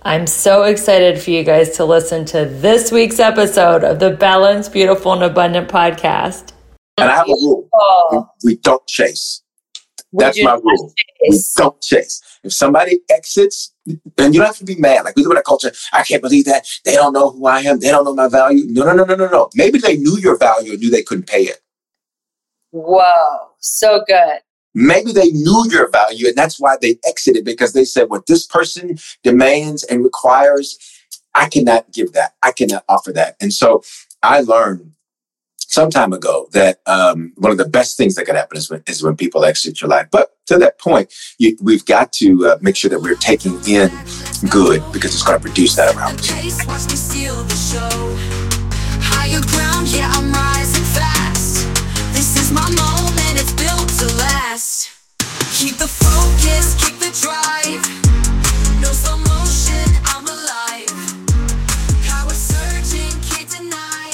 I'm so excited for you guys to listen to this week's episode of the Balanced, Beautiful, and Abundant podcast. And I have a rule. We don't chase. That's my rule. We don't chase. If somebody exits, then you don't have to be mad. Like we live in a culture, I can't believe that. They don't know who I am. They don't know my value. No. Maybe they knew your value and knew they couldn't pay it. Whoa, so good. Maybe they knew your value and that's why they exited, because they said, what this person demands and requires, I cannot give that. I cannot offer that. And so I learned some time ago that one of the best things that could happen is when people exit your life. But to that point, we've got to make sure that we're taking in good, because it's going to produce that around us. Watch me steal the show. Higher ground, yeah, I'm rising fast. This is my moment, it's built to last. Keep the focus, keep the drive. No slow motion, I'm alive. Power surging, can't deny.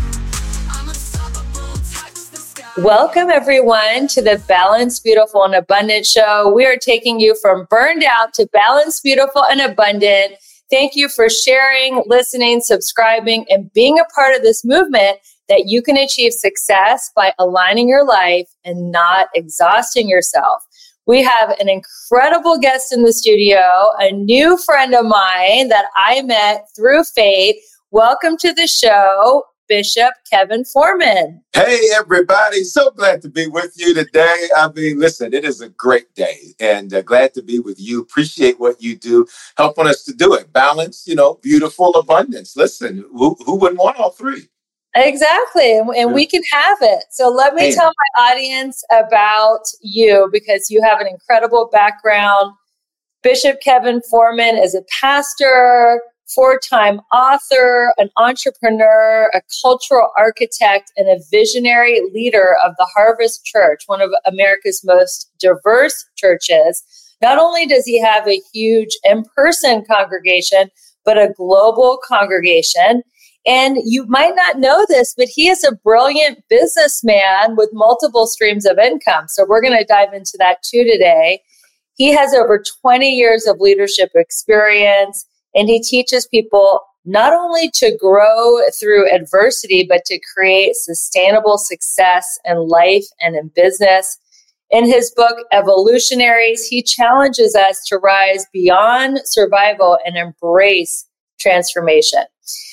I'm unstoppable, touch the sky. Welcome, everyone, to the Balanced, Beautiful, and Abundant show. We are taking you from burned out to balanced, beautiful, and abundant. Thank you for sharing, listening, subscribing, and being a part of this movement that you can achieve success by aligning your life and not exhausting yourself. We have an incredible guest in the studio, a new friend of mine that I met through Fate. Welcome to the show, Bishop Kevin Foreman. Hey, everybody. So glad to be with you today. I mean, listen, it is a great day and glad to be with you. Appreciate what you do, helping us to do it. Balance, beautiful abundance. Listen, who wouldn't want all three? Exactly. And we can have it. So let me tell my audience about you, because you have an incredible background. Bishop Kevin Foreman is a pastor, 4-time author, an entrepreneur, a cultural architect, and a visionary leader of the Harvest Church, one of America's most diverse churches. Not only does he have a huge in-person congregation, but a global congregation. And you might not know this, but he is a brilliant businessman with multiple streams of income. So we're going to dive into that too today. He has over 20 years of leadership experience, and he teaches people not only to grow through adversity, but to create sustainable success in life and in business. In his book, Evolutionaries, he challenges us to rise beyond survival and embrace transformation.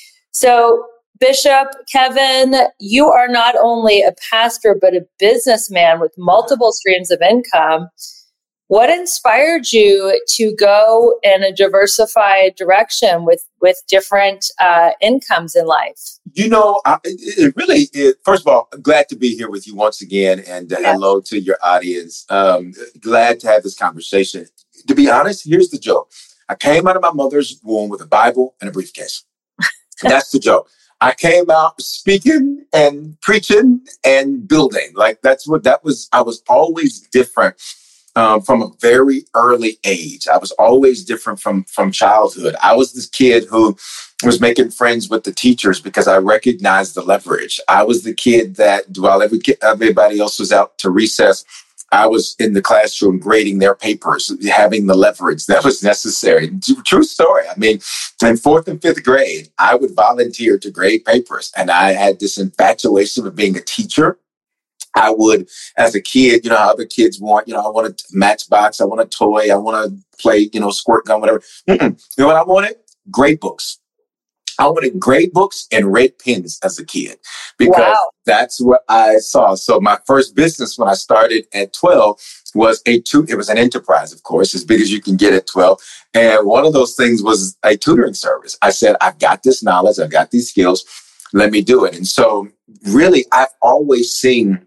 So, Bishop Kevin, you are not only a pastor, but a businessman with multiple streams of income. What inspired you to go in a diversified direction with different incomes in life? It really is. First of all, glad to be here with you once again, and hello to your audience. Glad to have this conversation. To be honest, here's the joke. I came out of my mother's womb with a Bible and a briefcase. That's the joke. I came out speaking and preaching and building. Like that was. I was always different from a very early age. I was always different from childhood. I was this kid who was making friends with the teachers because I recognized the leverage. I was the kid that while everybody else was out to recess, I was in the classroom grading their papers, having the leverage that was necessary. True story. I mean, in 4th and 5th grade, I would volunteer to grade papers. And I had this infatuation with being a teacher. I would, as a kid, how other kids want, I want a Matchbox, I want a toy, I want to play, squirt gun, whatever. You know what I wanted? Grade books. I wanted grade books and red pens as a kid because that's what I saw. So my first business when I started at 12 was it was an enterprise, of course, as big as you can get at 12. And one of those things was a tutoring service. I said, I've got this knowledge, I've got these skills, let me do it. And so really, I've always seen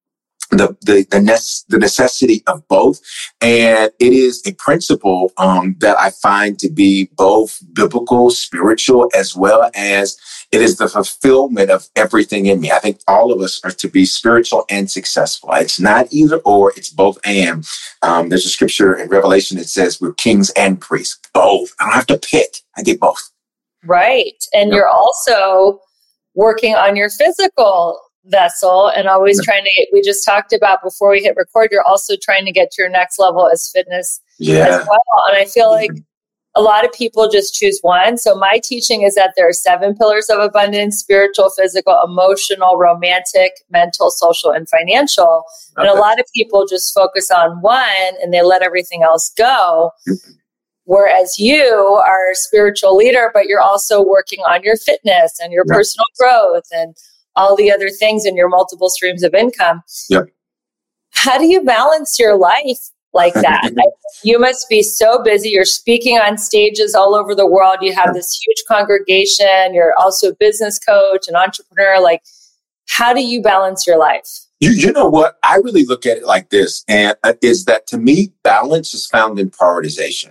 the necessity of both. And it is a principle that I find to be both biblical, spiritual, as well as it is the fulfillment of everything in me. I think all of us are to be spiritual and successful. It's not either or, it's both and. There's a scripture in Revelation that says we're kings and priests. Both. I don't have to pick. I get both. Right. And you're also working on your physical vessel and always trying to get, we just talked about before we hit record, you're also trying to get to your next level as fitness as well. And I feel like a lot of people just choose one. So my teaching is that there are 7 pillars of abundance: spiritual, physical, emotional, romantic, mental, social, and financial. Okay. And a lot of people just focus on one and they let everything else go. Whereas you are a spiritual leader, but you're also working on your fitness and your personal growth and all the other things in your multiple streams of income. Yep. How do you balance your life like that? You must be so busy. You're speaking on stages all over the world. You have this huge congregation. You're also a business coach, an entrepreneur. Like, how do you balance your life? You know what? I really look at it like this, and is that to me, balance is found in prioritization.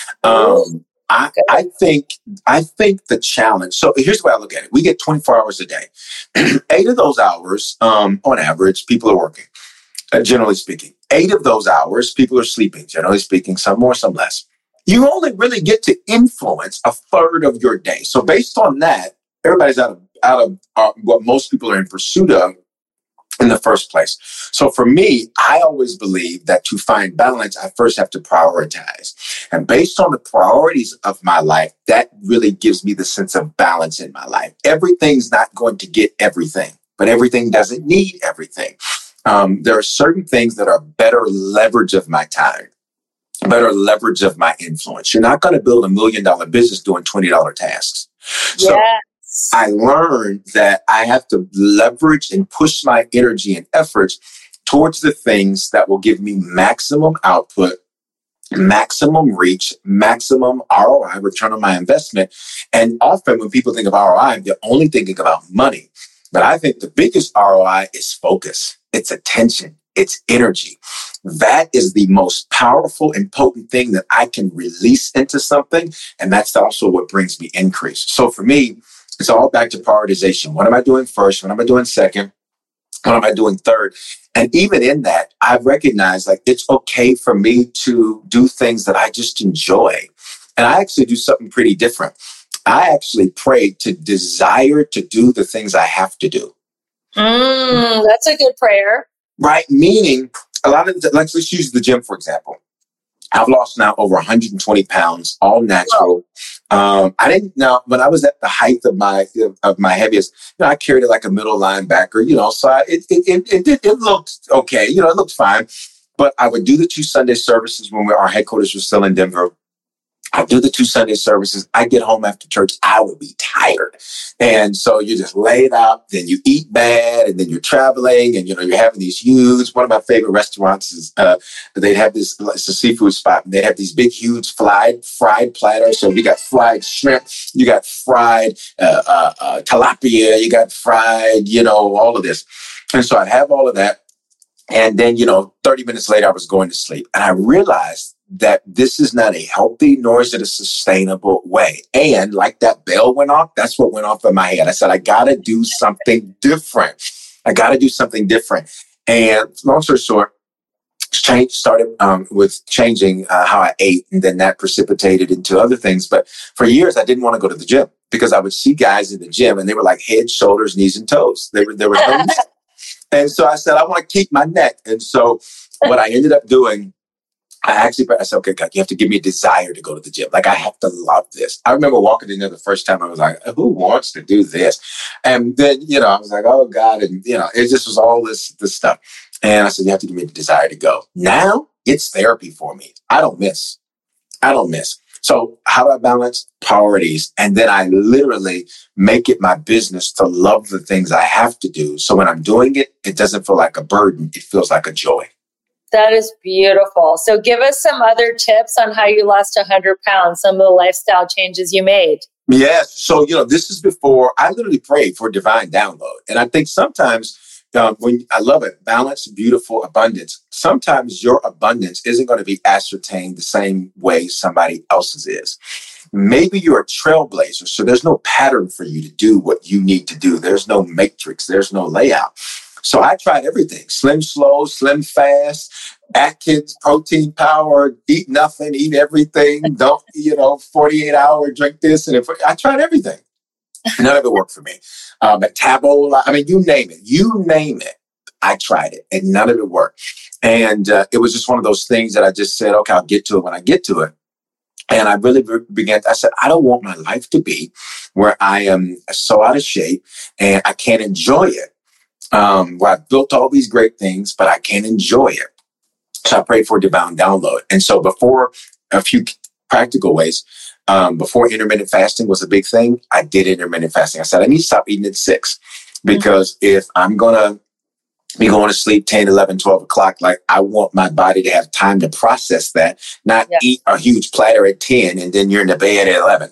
I think the challenge. So here's the way I look at it. We get 24 hours a day. 8 of those hours, on average, people are working. Generally speaking, 8 of those hours, people are sleeping. Generally speaking, some more, some less. You only really get to influence a third of your day. So based on that, everybody's out of what most people are in pursuit of in the first place. So for me, I always believe that to find balance, I first have to prioritize. And based on the priorities of my life, that really gives me the sense of balance in my life. Everything's not going to get everything, but everything doesn't need everything. There are certain things that are better leverage of my time, better leverage of my influence. You're not going to build $1 million business doing $20 tasks. So yes. I learned that I have to leverage and push my energy and efforts towards the things that will give me maximum output, maximum reach, maximum ROI, return on my investment. And often when people think of ROI, they're only thinking about money. But I think the biggest ROI is focus. It's attention. It's energy. That is the most powerful and potent thing that I can release into something. And that's also what brings me increase. So for me, it's all back to prioritization. What am I doing first? What am I doing second? What am I doing third? And even in that, I've recognized like it's okay for me to do things that I just enjoy. And I actually do something pretty different. I actually pray to desire to do the things I have to do. That's a good prayer. Right. Meaning a lot of, let's use the gym, for example. I've lost now over 120 pounds, all natural. I didn't know when I was at the height of my heaviest, I carried it like a middle linebacker, so it looked okay. It looked fine, but I would do the 2 Sunday services when our headquarters was still in Denver. I'd do the 2 Sunday services. I get home after church. I would be tired. And so you just lay it out, then you eat bad, and then you're traveling, and, you're having these huge, one of my favorite restaurants is, they'd have it's a seafood spot, and they'd have these big, huge fried platters. So you got fried shrimp, you got fried tilapia, you got fried, all of this. And so I'd have all of that. And then, 30 minutes later, I was going to sleep. And I realized that this is not a healthy, nor is it a sustainable way. And like that bell went off, that's what went off in my head. I said, I got to do something different. And long story short, started with changing how I ate. And then that precipitated into other things. But for years, I didn't want to go to the gym because I would see guys in the gym and they were like head, shoulders, knees, and toes. There was no neck. And so I said, I want to keep my neck. And so what I ended up doing, I said, okay, God, you have to give me a desire to go to the gym. Like, I have to love this. I remember walking in there the first time. I was like, who wants to do this? And then, I was like, oh, God. And, it just was all this stuff. And I said, you have to give me the desire to go. Now it's therapy for me. I don't miss. So how do I balance priorities? And then I literally make it my business to love the things I have to do. So when I'm doing it, it doesn't feel like a burden. It feels like a joy. That is beautiful. So give us some other tips on how you lost 100 pounds, some of the lifestyle changes you made. Yes. So, this is before I literally prayed for divine download. And I think sometimes when I love it, balance, beautiful, abundance. Sometimes your abundance isn't going to be ascertained the same way somebody else's is. Maybe you're a trailblazer, so there's no pattern for you to do what you need to do. There's no matrix. There's no layout. So I tried everything: slim slow, slim fast, Atkins, protein power, eat nothing, eat everything. Don't, 48-hour, drink this. And I tried everything. None of it worked for me. Metabola, you name it. I tried it and none of it worked. And it was just one of those things that I just said, okay, I'll get to it when I get to it. And I really I said, I don't want my life to be where I am so out of shape and I can't enjoy it. Where I've built all these great things, but I can't enjoy it. So I prayed for divine download. And so before a few practical ways, before intermittent fasting was a big thing, I did intermittent fasting. I said, I need to stop eating at 6 because if I'm going to be going to sleep 10, 11, 12 o'clock, like I want my body to have time to process that, not eat a huge platter at 10 and then you're in the bed at 11.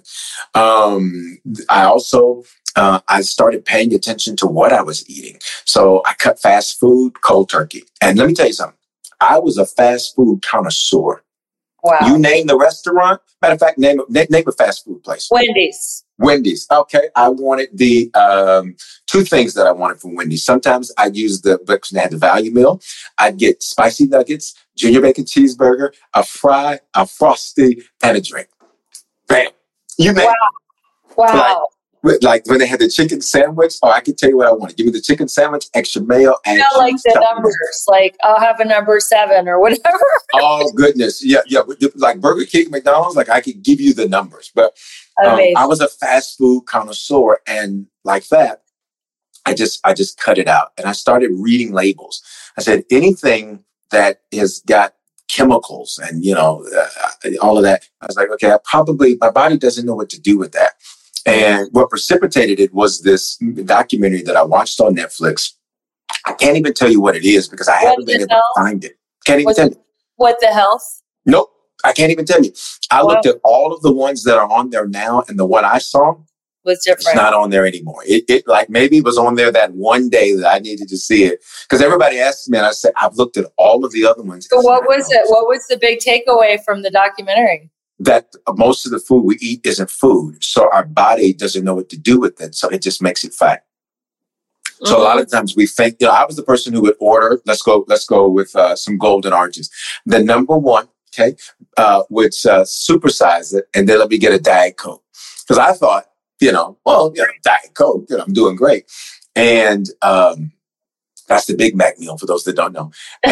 I also, I started paying attention to what I was eating. So I cut fast food, cold turkey. And let me tell you something. I was a fast food connoisseur. Wow. You name the restaurant. Matter of fact, name a fast food place. Wendy's. Okay. I wanted the two things that I wanted from Wendy's. Sometimes I'd use because they had the value meal. I'd get spicy nuggets, junior bacon cheeseburger, a fry, a frosty, and a drink. Bam. You name it. Wow. Like when they had the chicken sandwich, I could tell you what I wanted. Give me the chicken sandwich, extra mayo, and like the numbers. Like I'll have a number 7 or whatever. Oh goodness, yeah. Like Burger King, McDonald's, like I could give you the numbers, but I was a fast food connoisseur, and like that, I just cut it out, and I started reading labels. I said anything that has got chemicals and all of that. I was like, okay, my body doesn't know what to do with that. And what precipitated it was this documentary that I watched on Netflix. I can't even tell you what it is because I haven't been able to find it. Can't even tell you. What the Health? Nope. I can't even tell you. I looked at all of the ones that are on there now, and the one I saw was different. It's not on there anymore. It like maybe it was on there that one day that I needed to see it because everybody asked me, and I said I've looked at all of the other ones. So what was it? What was the big takeaway from the documentary? That most of the food we eat isn't food. So our body doesn't know what to do with it. So it just makes it fat. So a lot of times we think, I was the person who would order, let's go with some golden arches. The number one, would supersize it and then let me get a Diet Coke. Because I thought, Diet Coke, I'm doing great. And that's the Big Mac meal for those that don't know.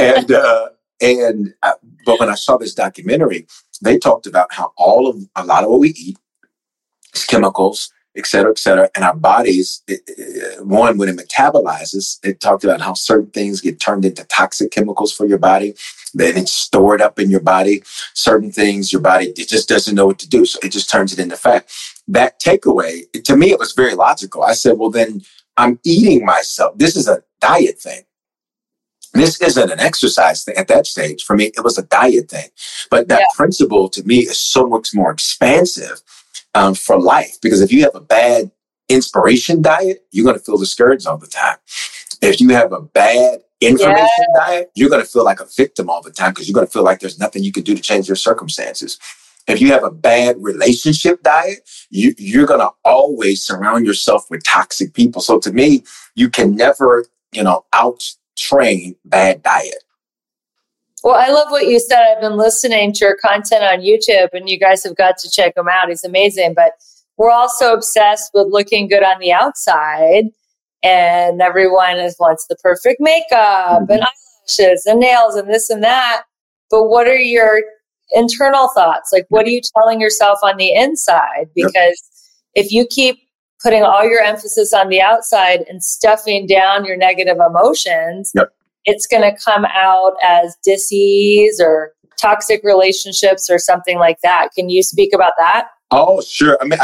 And but when I saw this documentary, they talked about how a lot of what we eat is chemicals, et cetera, and our bodies, when it metabolizes, it talked about how certain things get turned into toxic chemicals for your body, then it's stored up in your body. Certain things, your body, it just doesn't know what to do, so it just turns it into fat. That takeaway, to me, it was very logical. I said, well, then I'm eating myself. This is a diet thing. This isn't an exercise thing at that stage. For me, it was a diet thing. But that principle to me is so much more expansive for life. Because if you have a bad inspiration diet, you're going to feel discouraged all the time. If you have a bad information diet, you're going to feel like a victim all the time because you're going to feel like there's nothing you can do to change your circumstances. If you have a bad relationship diet, you're going to always surround yourself with toxic people. So to me, you can never, out-train bad diet. Well, I love what you said. I've been listening to your content on YouTube, and you guys have got to check him out. He's amazing. But we're also obsessed with looking good on the outside, and everyone wants the perfect makeup and eyelashes and nails and this and that. But what are your internal thoughts? Like, what are you telling yourself on the inside? Because if you keep putting all your emphasis on the outside and stuffing down your negative emotions, it's going to come out as dis-ease or toxic relationships or something like that. Can you speak about that? Oh, sure. I mean,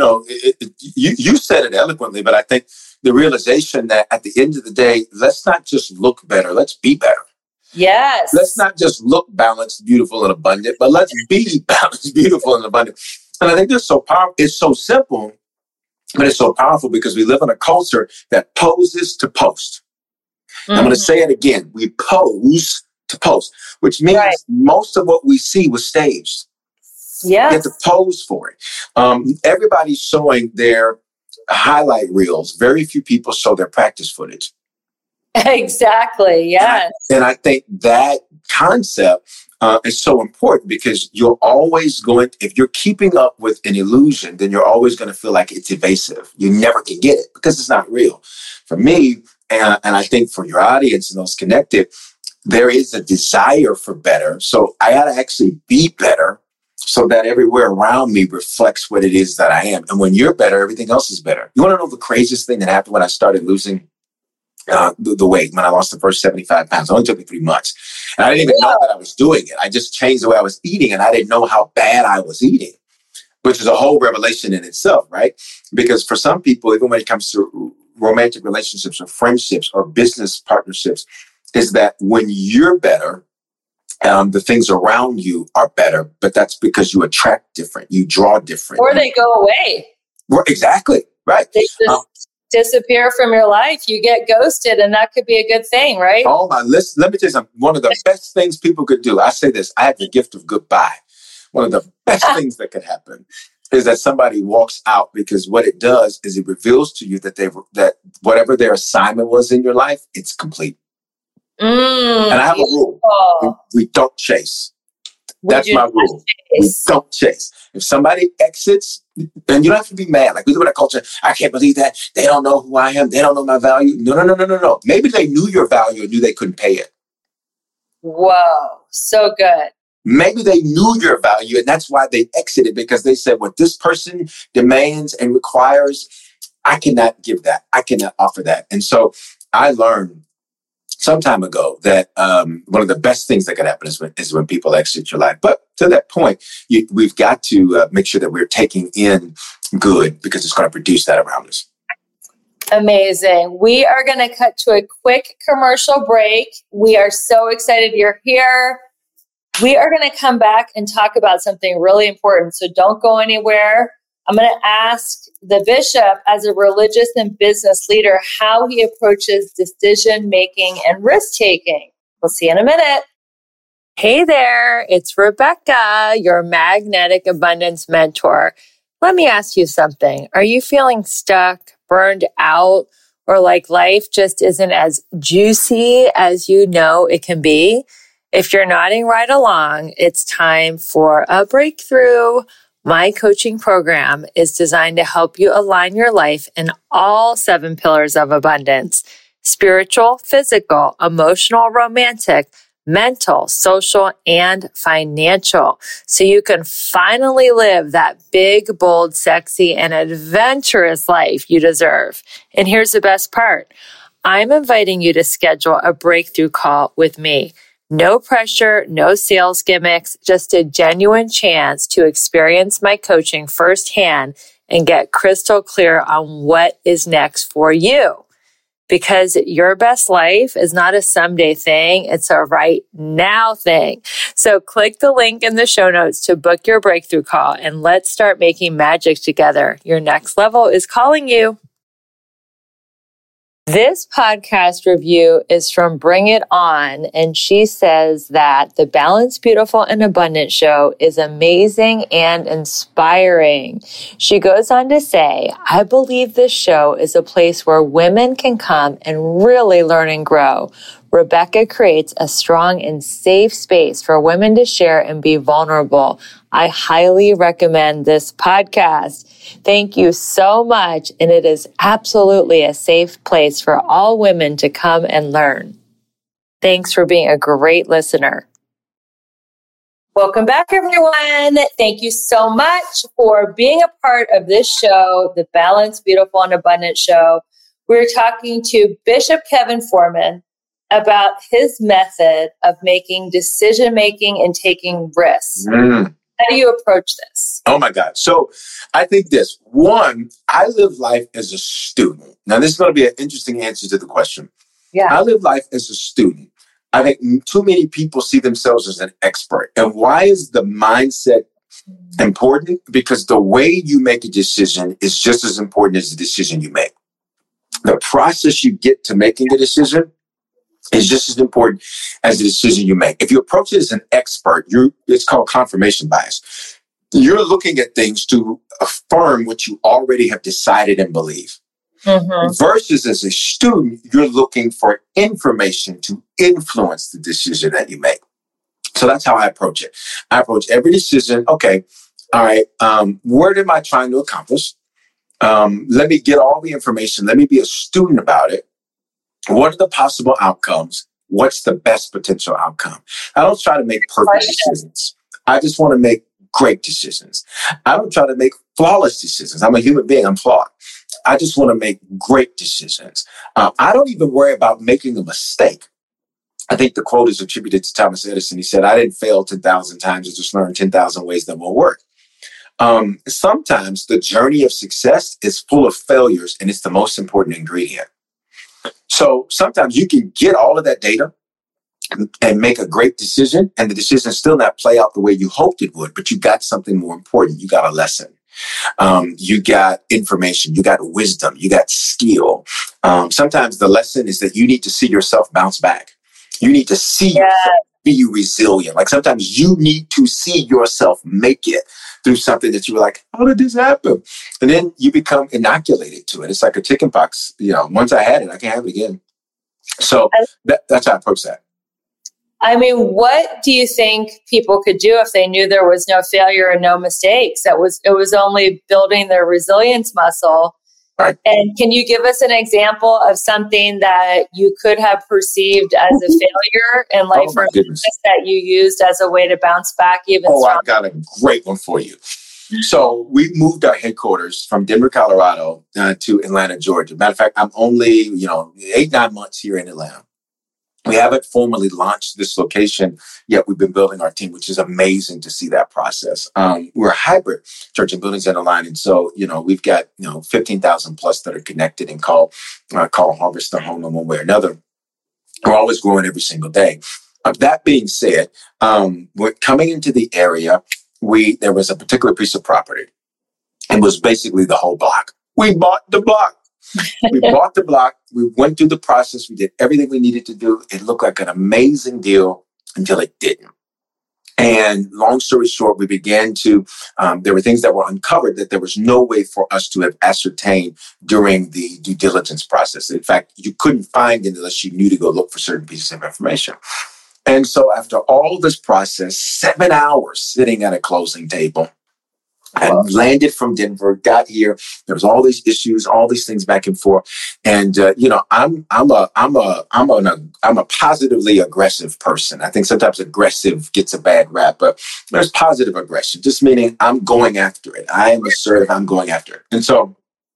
you said it eloquently, but I think the realization that at the end of the day, let's not just look better, let's be better. Yes. Let's not just look balanced, beautiful, and abundant, but let's be balanced, beautiful, and abundant. And I think that's so powerful. It's so simple, but it's so powerful because we live in a culture that poses to post. I'm going to say it again. We pose to post, which means most of what we see was staged. Yeah. You have to pose for it. Everybody's showing their highlight reels. Very few people show their practice footage. Exactly. Yes. And I think that concept is so important because you're always if you're keeping up with an illusion, then you're always going to feel like it's evasive. You never can get it because it's not real. For me, and I think for your audience and those connected, there is a desire for better. So I got to actually be better so that everywhere around me reflects what it is that I am. And when you're better, everything else is better. You want to know the craziest thing that happened when I started losing the weight, when I lost the first 75 pounds? It only took me 3 months. And I didn't even know that I was doing it. I just changed the way I was eating, and I didn't know how bad I was eating, which is a whole revelation in itself, right? Because for some people, even when it comes to romantic relationships or friendships or business partnerships, is that when you're better, the things around you are better, but that's because you attract different, you draw different. Or they go away. Exactly, right. They just disappear from your life. You get ghosted, and that could be a good thing, right? Oh, my list. Let me tell you something. One of the best things people could do, I say this, I have the gift of goodbye. One of the best things that could happen is that somebody walks out, because what it does is it reveals to you that whatever their assignment was in your life, it's complete. And I have a rule. We don't chase. That's my rule. We don't chase. If somebody exits, then you don't have to be mad. Like we live in a culture, I can't believe that. They don't know who I am. They don't know my value. No. Maybe they knew your value and knew they couldn't pay it. Whoa. So good. Maybe they knew your value, and that's why they exited, because they said, what this person demands and requires, I cannot give that. I cannot offer that. And so I learned some time ago that one of the best things that could happen is when people exit your life. But to that point, we've got to make sure that we're taking in good, because it's going to produce that around us. Amazing. We are going to cut to a quick commercial break. We are so excited you're here. We are going to come back and talk about something really important. So don't go anywhere. I'm going to ask the bishop, as a religious and business leader, how he approaches decision-making and risk-taking. We'll see you in a minute. Hey there, it's Rebecca, your magnetic abundance mentor. Let me ask you something. Are you feeling stuck, burned out, or like life just isn't as juicy as you know it can be? If you're nodding right along, it's time for a breakthrough. My coaching program is designed to help you align your life in all 7 pillars of abundance: spiritual, physical, emotional, romantic, mental, social, and financial. So you can finally live that big, bold, sexy, and adventurous life you deserve. And here's the best part. I'm inviting you to schedule a breakthrough call with me. No pressure, no sales gimmicks, just a genuine chance to experience my coaching firsthand and get crystal clear on what is next for you. Because your best life is not a someday thing, it's a right now thing. So click the link in the show notes to book your breakthrough call, and let's start making magic together. Your next level is calling you. This podcast review is from Bring It On, and she says that the Balanced, Beautiful, and Abundant show is amazing and inspiring. She goes on to say, I believe this show is a place where women can come and really learn and grow. Rebecca creates a strong and safe space for women to share and be vulnerable. I highly recommend this podcast. Thank you so much, and it is absolutely a safe place for all women to come and learn. Thanks for being a great listener. Welcome back, everyone. Thank you so much for being a part of this show, the Balanced, Beautiful, and Abundant show. We're talking to Bishop Kevin Foreman about his method of making decision-making and taking risks. How do you approach this? Oh my God. So I think this. One, I live life as a student. Now, this is going to be an interesting answer to the question. Yeah. I live life as a student. I think too many people see themselves as an expert. And why is the mindset important? Because the way you make a decision is just as important as the decision you make. The process you get to making a decision is just as important as the decision you make. If you approach it as an expert, it's called confirmation bias. You're looking at things to affirm what you already have decided and believe. Mm-hmm. Versus as a student, you're looking for information to influence the decision that you make. So that's how I approach it. I approach every decision. Okay, all right, what am I trying to accomplish? Let me get all the information. Let me be a student about it. What are the possible outcomes? What's the best potential outcome? I don't try to make perfect decisions. I just want to make great decisions. I don't try to make flawless decisions. I'm a human being. I'm flawed. I just want to make great decisions. I don't even worry about making a mistake. I think the quote is attributed to Thomas Edison. He said, I didn't fail 10,000 times. I just learned 10,000 ways that won't work. Sometimes the journey of success is full of failures, and it's the most important ingredient. So sometimes you can get all of that data and make a great decision, and the decision still not play out the way you hoped it would, but you got something more important. You got a lesson. You got information, you got wisdom, you got skill. Sometimes the lesson is that you need to see yourself bounce back. You need to see yourself be resilient. Like sometimes you need to see yourself make it through something that you were like, how did this happen? And then you become inoculated to it. It's like a chickenpox. Once I had it, I can't have it again. So that's how I approach that. I mean, what do you think people could do if they knew there was no failure and no mistakes? It was only building their resilience muscle. Right. And can you give us an example of something that you could have perceived as a failure in life or business that you used as a way to bounce back even stronger? I've got a great one for you. So we moved our headquarters from Denver, Colorado to Atlanta, Georgia. Matter of fact, I'm only 8-9 months here in Atlanta. We haven't formally launched this location yet. We've been building our team, which is amazing to see that process. We're a hybrid church and building center line. And so, we've got, 15,000 plus that are connected and call Harvest their home in one way or another. We're always growing every single day. That being said, we're coming into the area. There was a particular piece of property. It was basically the whole block. We bought the block. We bought the block. We went through the process. We did everything we needed to do. It looked like an amazing deal until it didn't. And long story short, we began to, there were things that were uncovered that there was no way for us to have ascertained during the due diligence process. In fact, you couldn't find it unless you knew to go look for certain pieces of information. And so after all this process, 7 hours sitting at a closing table, I landed from Denver, got here. There was all these issues, all these things back and forth. And I'm a positively aggressive person. I think sometimes aggressive gets a bad rap, but there's positive aggression, just meaning I'm going after it. I am assertive. I'm going after it. And so,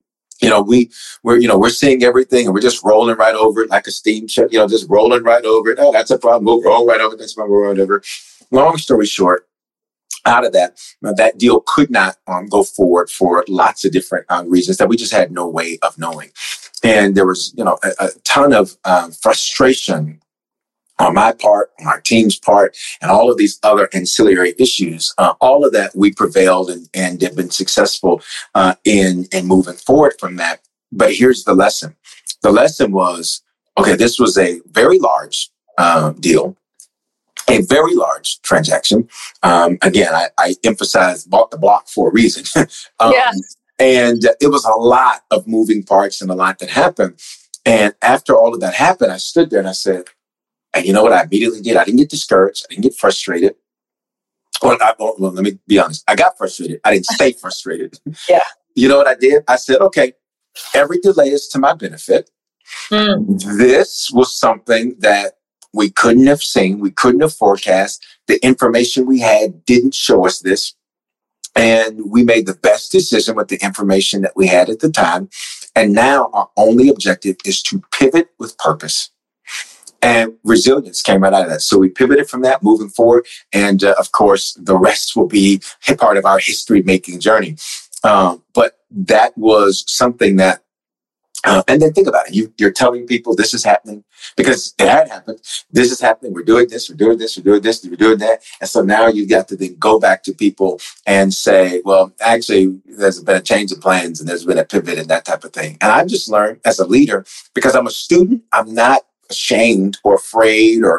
we're seeing everything and we're just rolling right over it like a steamship. Just rolling right over it. Oh, that's a problem. We'll roll right over it. That's a problem. We'll roll right over it. Long story short, out of that deal could not go forward for lots of different reasons that we just had no way of knowing. And there was, a ton of frustration on my part, on our team's part, and all of these other ancillary issues. All of that we prevailed and have been successful in moving forward from that. But here's the lesson. The lesson was, okay, this was a very large deal. A very large transaction. Again, I emphasize bought the block for a reason. And it was a lot of moving parts and a lot that happened. And after all of that happened, I stood there and I said, and you know what I immediately did? I didn't get discouraged. I didn't get frustrated. Well, let me be honest. I got frustrated. I didn't stay frustrated. Yeah. You know what I did? I said, okay, every delay is to my benefit. This was something that we couldn't have seen. We couldn't have forecast. The information we had didn't show us this. And we made the best decision with the information that we had at the time. And now our only objective is to pivot with purpose. And resilience came right out of that. So we pivoted from that moving forward. And of course, the rest will be a part of our history-making journey. But that was something that and then think about it. You're telling people this is happening because it had happened. This is happening. We're doing this. We're doing this. We're doing this. We're doing that. And so now you got to then go back to people and say, well, actually, there's been a change of plans and there's been a pivot and that type of thing. And I've just learned as a leader, because I'm a student, I'm not ashamed or afraid or,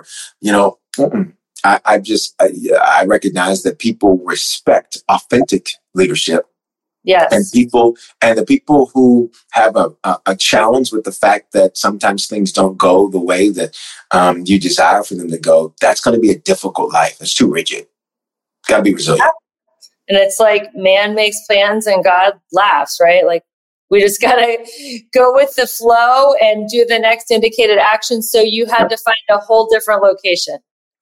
I recognize that people respect authentic leadership. Yes. And the people who have a challenge with the fact that sometimes things don't go the way that you desire for them to go, that's going to be a difficult life. It's too rigid. Got to be resilient. And it's like man makes plans and God laughs, right? Like we just got to go with the flow and do the next indicated action. So you had to find a whole different location.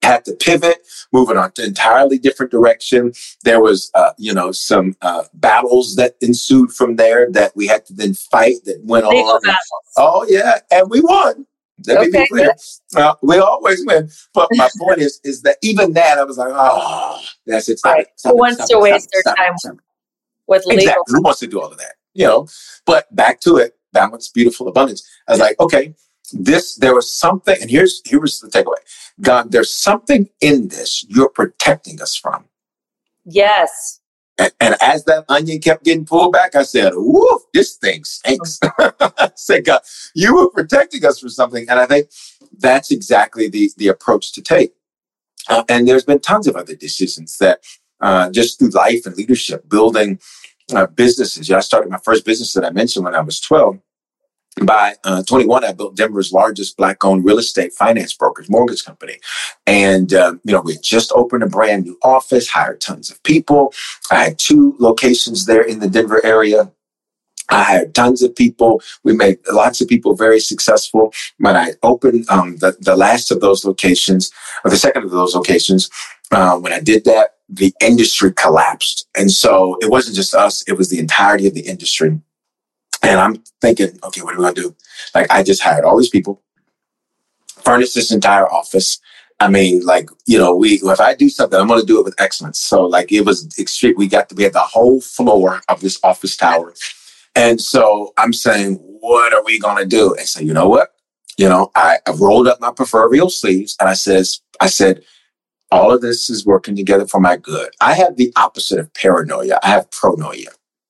had to pivot, moving on to entirely different direction. There was, some battles that ensued from there that we had to then fight that went Legal on. battles. Oh, yeah. And we won. Let me be clear. We always win. But my point is that even that, I was like, oh, that's it. Stop it. Who wants to waste their time with legal? Exactly. Who wants to do all of that? But back to it, balance, beautiful, abundance. I was like, okay, there was something, and here was the takeaway. God, there's something in this you're protecting us from. Yes. And as that onion kept getting pulled back, I said, woof, this thing stinks. I said, God, you were protecting us from something. And I think that's exactly the approach to take. And there's been tons of other decisions that just through life and leadership, building businesses. I started my first business that I mentioned when I was 12. By 21, I built Denver's largest Black-owned real estate finance brokerage mortgage company. And, we just opened a brand new office, hired tons of people. I had 2 locations there in the Denver area. I hired tons of people. We made lots of people very successful. When I opened the last of those locations, or the second of those locations, when I did that, the industry collapsed. And so it wasn't just us, it was the entirety of the industry. And I'm thinking, okay, what are we going to do? Like, I just hired all these people, furnished this entire office. I mean, if I do something, I'm going to do it with excellence. So it was extreme. We had the whole floor of this office tower. And so I'm saying, what are we going to do? And so, you know what? I rolled up my proverbial sleeves and I said, all of this is working together for my good. I have the opposite of paranoia. I have pronoia.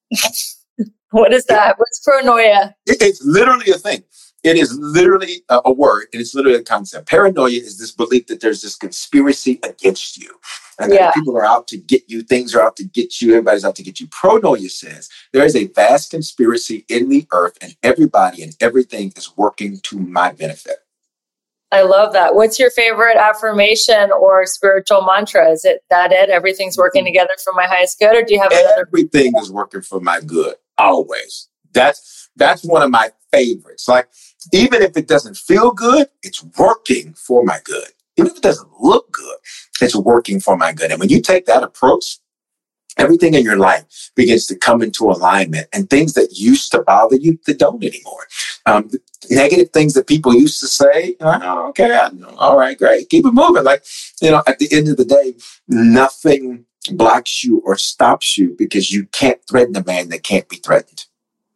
What is that? What's pronoia? It's literally a thing. It is literally a word, and it's literally a concept. Paranoia is this belief that there's this conspiracy against you, and that people are out to get you, things are out to get you, everybody's out to get you. Pronoia says there is a vast conspiracy in the earth, and everybody and everything is working to my benefit. I love that. What's your favorite affirmation or spiritual mantra? Is it that everything's working together for my highest good, or do you have another? Everything is working for my good, always. That's one of my favorites. Like, even if it doesn't feel good, it's working for my good. Even if it doesn't look good, it's working for my good. And when you take that approach, everything in your life begins to come into alignment, and things that used to bother you, that don't anymore. Negative things that people used to say, oh, okay, all right, great, keep it moving. At the end of the day, nothing blocks you or stops you, because you can't threaten a man that can't be threatened.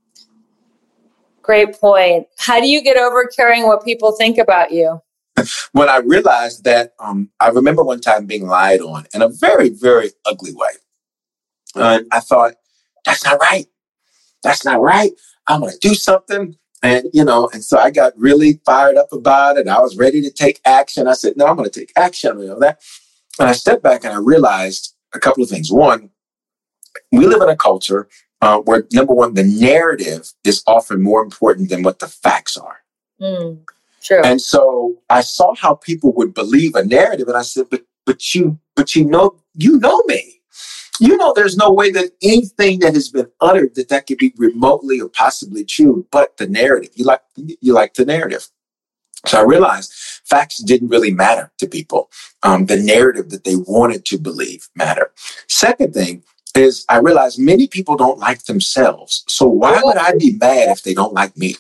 Great point. How do you get over caring what people think about you? When I realized that, I remember one time being lied on in a very, very ugly way. And I thought, that's not right. That's not right. I'm going to do something. And so I got really fired up about it. I was ready to take action. I said, no, I'm going to take action on that. And I stepped back and I realized a couple of things. One, we live in a culture where, number one, the narrative is often more important than what the facts are. True. And so I saw how people would believe a narrative, and I said, but you know me. There's no way that anything that has been uttered that could be remotely or possibly true, but the narrative. You like the narrative. So I realized facts didn't really matter to people. The narrative that they wanted to believe mattered. Second thing is, I realized many people don't like themselves. So why would I be mad if they don't like me?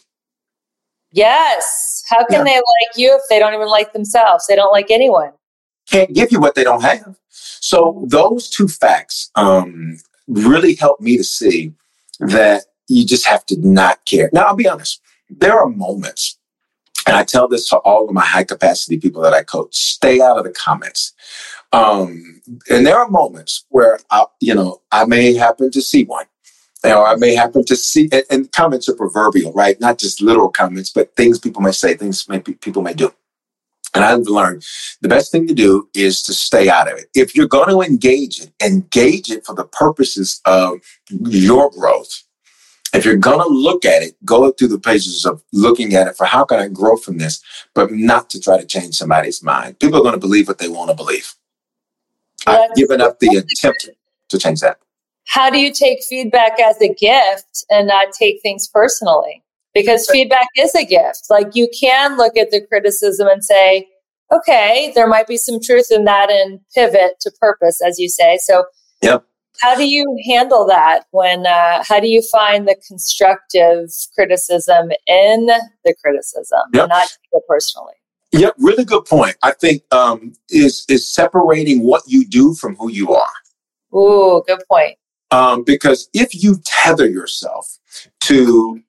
Yes. How can they like you if they don't even like themselves? They don't like anyone. Can't give you what they don't have. So those two facts really helped me to see that you just have to not care. Now, I'll be honest. There are moments, and I tell this to all of my high capacity people that I coach, stay out of the comments. And there are moments where I may happen to see one. I may happen to see, and comments are proverbial, right? Not just literal comments, but things people may say, people may do. And I've learned the best thing to do is to stay out of it. If you're going to engage it for the purposes of your growth. If you're going to look at it, go through the pages of looking at it for how can I grow from this, but not to try to change somebody's mind. People are going to believe what they want to believe. I've given up the attempt to change that. How do you take feedback as a gift and not take things personally? Because feedback is a gift. Like, you can look at the criticism and say, okay, there might be some truth in that and pivot to purpose, as you say. So Yep. how do you handle that when, how do you find the constructive criticism in the criticism and not take it personally? Yep, really good point. I think is separating what you do from who you are. Ooh, good point. Because if you tether yourself to,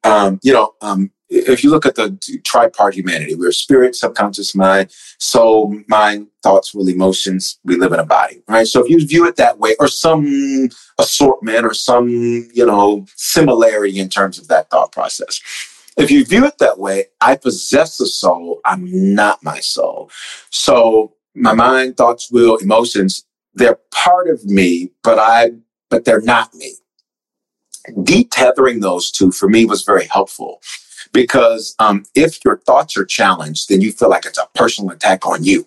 if you look at the tripart humanity, we're spirit, subconscious mind, soul, mind, thoughts, will, emotions. We live in a body, right? So if you view it that way, or some assortment, or some similarity in terms of that thought process. If you view it that way, I possess the soul. I'm not my soul. So my mind, thoughts, will, emotions, they're part of me, but they're not me. Detethering those two for me was very helpful because if your thoughts are challenged, then you feel like it's a personal attack on you.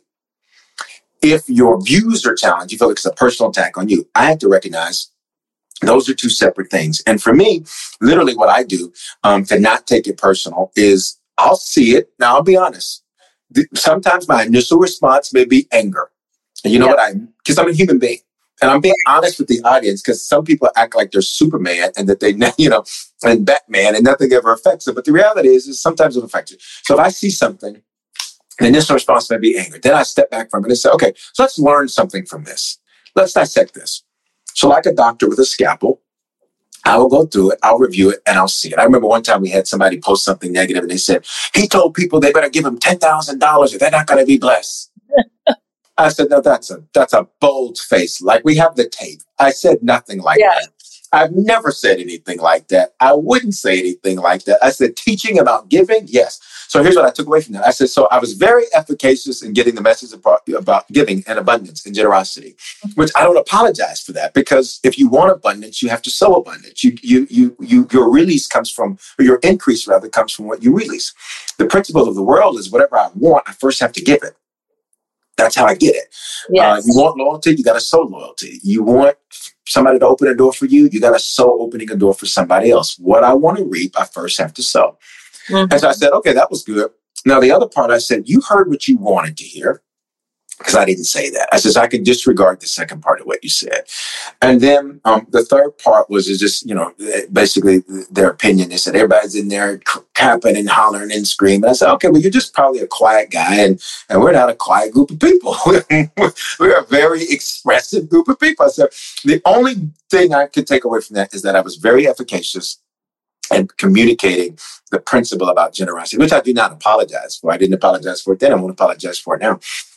If your views are challenged, you feel like it's a personal attack on you. I had to recognize those are two separate things. And for me, literally what I do to not take it personal is I'll see it. Now, I'll be honest. Sometimes my initial response may be anger. And you know what? Because I'm a human being. And I'm being honest with the audience because some people act like they're Superman and that they, and Batman and nothing ever affects them. But the reality is sometimes it affects you. So if I see something, the initial response may be anger. Then I step back from it and say, okay, so let's learn something from this. Let's dissect this. So like a doctor with a scalpel, I will go through it, I'll review it, and I'll see it. I remember one time we had somebody post something negative and they said, he told people they better give him $10,000 or they're not going to be blessed. I said, no, that's a bold face. Like we have the tape. I said nothing like that. I've never said anything like that. I wouldn't say anything like that. I said, teaching about giving, yes. So here's what I took away from that. I said, so I was very efficacious in getting the message about giving and abundance and generosity, which I don't apologize for that because if you want abundance, you have to sow abundance. Your release comes from, or your increase rather comes from what you release. The principle of the world is whatever I want, I first have to give it. That's how I get it. Yes. You want loyalty, you got to sow loyalty. You want somebody to open a door for you, you got to sow opening a door for somebody else. What I want to reap, I first have to sow. Mm-hmm. And so I said, okay, that was good. Now, the other part, I said, you heard what you wanted to hear. Because I didn't say that. I said, I can disregard the second part of what you said. And then the third part was just, basically their opinion. They said, everybody's in there capping and hollering and screaming. I said, okay, well, you're just probably a quiet guy. And we're not a quiet group of people. We're a very expressive group of people. I said, the only thing I could take away from that is that I was very efficacious and communicating the principle about generosity, which I do not apologize for. I didn't apologize for it then. I won't apologize for it now.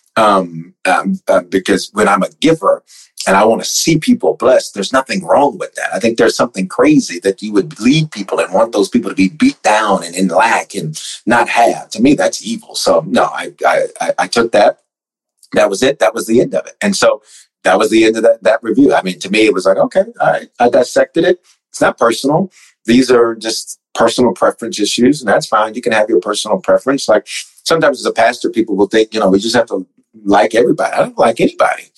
Because when I'm a giver and I want to see people blessed, there's nothing wrong with that. I think there's something crazy that you would lead people and want those people to be beat down and in lack and not have. To me, that's evil. So no, I took that. That was it. That was the end of it. And so that was the end of that review. I mean, to me, it was like, okay, all right, I dissected it. It's not personal. These are just personal preference issues, and that's fine. You can have your personal preference. Like sometimes as a pastor, people will think, we just have to like everybody. I don't like anybody.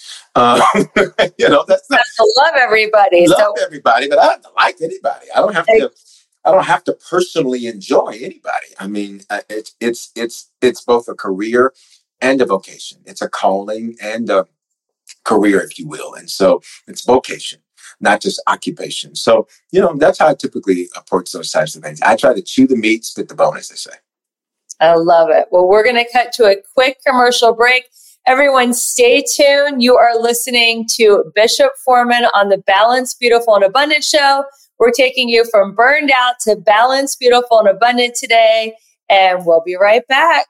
That's not to love everybody. Everybody, but I don't like anybody. I don't have to personally enjoy anybody. I mean, it's both a career and a vocation. It's a calling and a career, if you will. And so it's vocation, not just occupation. So, that's how I typically approach those types of things. I try to chew the meat, spit the bone, as they say. I love it. Well, we're going to cut to a quick commercial break. Everyone stay tuned. You are listening to Bishop Foreman on the Balanced, Beautiful, and Abundant show. We're taking you from burned out to balanced, beautiful, and abundant today. And we'll be right back.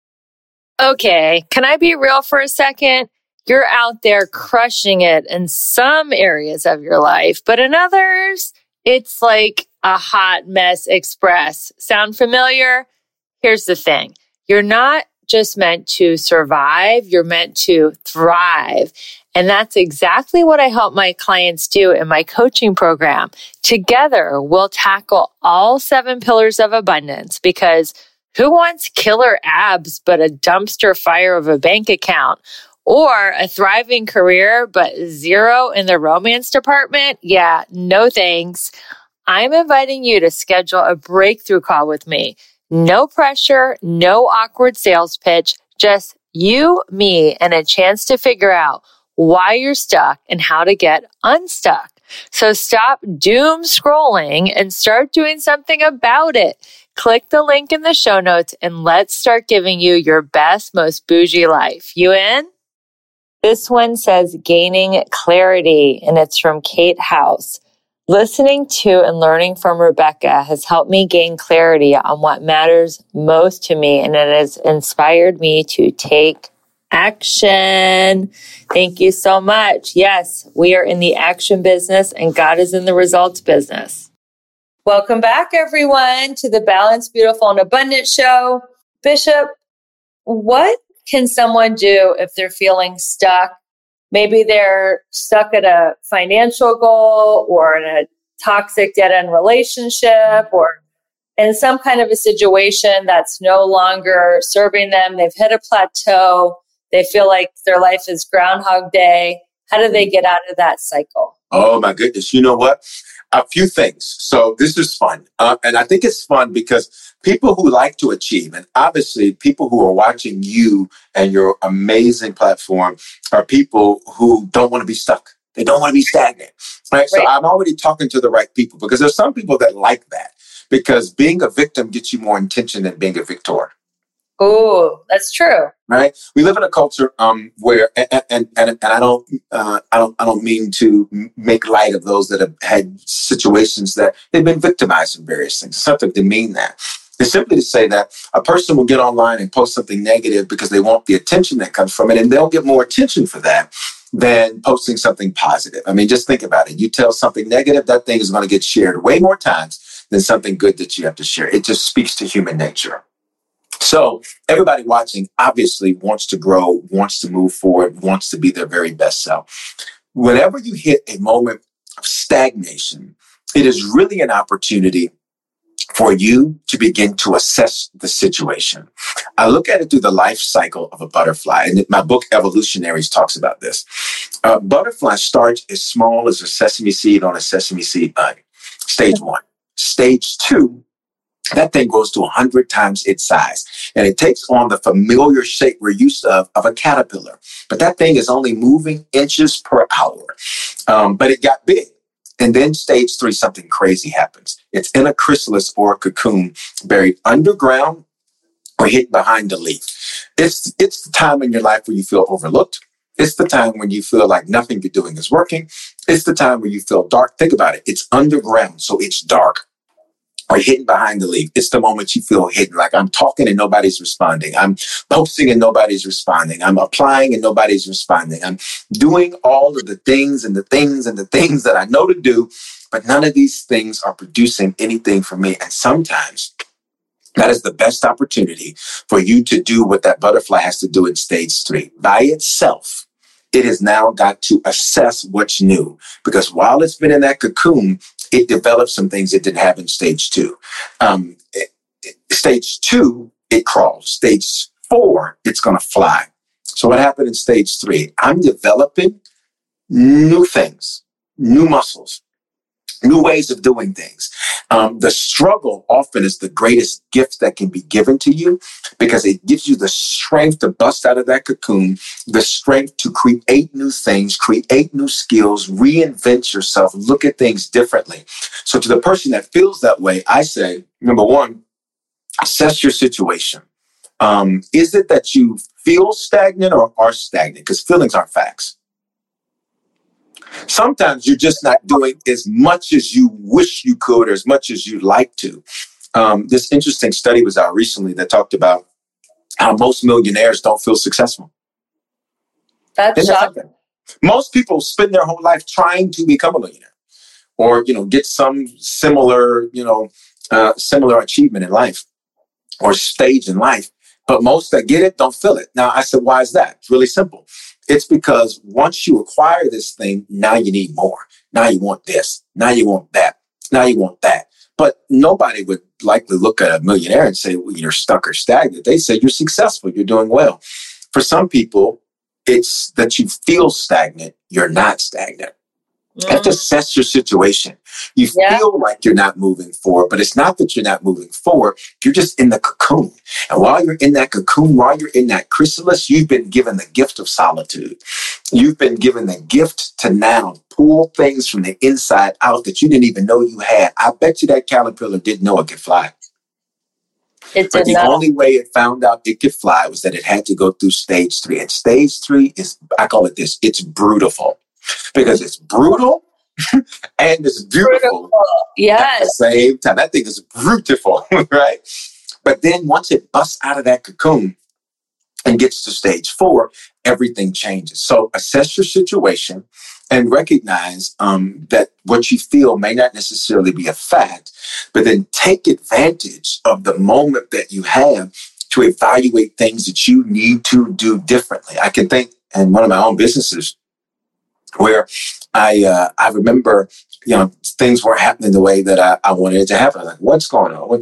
Okay, can I be real for a second? You're out there crushing it in some areas of your life, but in others, it's like a hot mess express. Sound familiar? Here's the thing. You're not just meant to survive, you're meant to thrive. And that's exactly what I help my clients do in my coaching program. Together, we'll tackle all 7 pillars of abundance because who wants killer abs but a dumpster fire of a bank account? Or a thriving career but 0 in the romance department? Yeah, no thanks. I'm inviting you to schedule a breakthrough call with me. No pressure, no awkward sales pitch, just you, me, and a chance to figure out why you're stuck and how to get unstuck. So stop doom scrolling and start doing something about it. Click the link in the show notes and let's start giving you your best, most bougie life. You in? This one says gaining clarity, and it's from Kate House. Listening to and learning from Rebecca has helped me gain clarity on what matters most to me, and it has inspired me to take action. Thank you so much. Yes, we are in the action business and God is in the results business. Welcome back, everyone, to the Balanced, Beautiful, and Abundant Show. Bishop, what can someone do if they're feeling stuck? Maybe they're stuck at a financial goal or in a toxic dead-end relationship or in some kind of a situation that's no longer serving them. They've hit a plateau. They feel like their life is Groundhog Day. How do they get out of that cycle? Oh, my goodness. You know what? A few things. So this is fun. And I think it's fun because people who like to achieve, and obviously people who are watching you and your amazing platform are people who don't want to be stuck. They don't want to be stagnant. Right? So I'm already talking to the right people because there's some people that like that because being a victim gets you more attention than being a victor. Oh, that's true. Right. We live in a culture where, and I don't mean to make light of those that have had situations that they've been victimized in various things. It's something to mean that. It's simply to say that a person will get online and post something negative because they want the attention that comes from it, and they'll get more attention for that than posting something positive. I mean, just think about it. You tell something negative, that thing is going to get shared way more times than something good that you have to share. It just speaks to human nature. So everybody watching obviously wants to grow, wants to move forward, wants to be their very best self. Whenever you hit a moment of stagnation, it is really an opportunity for you to begin to assess the situation. I look at it through the life cycle of a butterfly. And my book, Evolutionaries, talks about this. Butterfly starts as small as a sesame seed on a sesame seed bud. Stage 1. Stage 2, that thing grows to 100 times its size. And it takes on the familiar shape we're used of a caterpillar. But that thing is only moving inches per hour. But it got big. And then stage 3, something crazy happens. It's in a chrysalis or a cocoon buried underground or hidden behind a leaf. It's the time in your life where you feel overlooked. It's the time when you feel like nothing you're doing is working. It's the time where you feel dark. Think about it. It's underground, so it's dark. Or hidden behind the leaf. It's the moment you feel hidden. Like I'm talking and nobody's responding. I'm posting and nobody's responding. I'm applying and nobody's responding. I'm doing all of the things and the things and the things that I know to do, but none of these things are producing anything for me. And sometimes that is the best opportunity for you to do what that butterfly has to do in stage 3. By itself, it has now got to assess what's new. Because while it's been in that cocoon, it developed some things it didn't have in stage 2. Stage 2, it crawls. Stage 4, it's going to fly. So what happened in stage 3? I'm developing new things, new muscles, new ways of doing things. The struggle often is the greatest gift that can be given to you because it gives you the strength to bust out of that cocoon, the strength to create new things, create new skills, reinvent yourself, look at things differently. So to the person that feels that way, I say, number 1, assess your situation. Is it that you feel stagnant or are stagnant? Because feelings aren't facts. Sometimes you're just not doing as much as you wish you could or as much as you'd like to. This interesting study was out recently that talked about how most millionaires don't feel successful. That's shocking. Most people spend their whole life trying to become a millionaire or, get some similar, similar achievement in life or stage in life. But most that get it don't feel it. Now, I said, why is that? It's really simple. It's because once you acquire this thing, now you need more. Now you want this. Now you want that. Now you want that. But nobody would likely look at a millionaire and say, well, you're stuck or stagnant. They say you're successful. You're doing well. For some people, it's that you feel stagnant. You're not stagnant. You have to assess your situation. You feel like you're not moving forward, but it's not that you're not moving forward. You're just in the cocoon. And while you're in that cocoon, while you're in that chrysalis, you've been given the gift of solitude. You've been given the gift to now pull things from the inside out that you didn't even know you had. I bet you that caterpillar didn't know it could fly. But the only way it found out it could fly was that it had to go through stage 3. And stage 3 is, I call it this, it's brutal. Because it's brutal and it's beautiful at the same time. That thing is beautiful, right? But then once it busts out of that cocoon and gets to stage 4, everything changes. So assess your situation and recognize that what you feel may not necessarily be a fact, but then take advantage of the moment that you have to evaluate things that you need to do differently. I can think in one of my own businesses where I remember, things weren't happening the way that I wanted it to happen. I'm like, what's going on?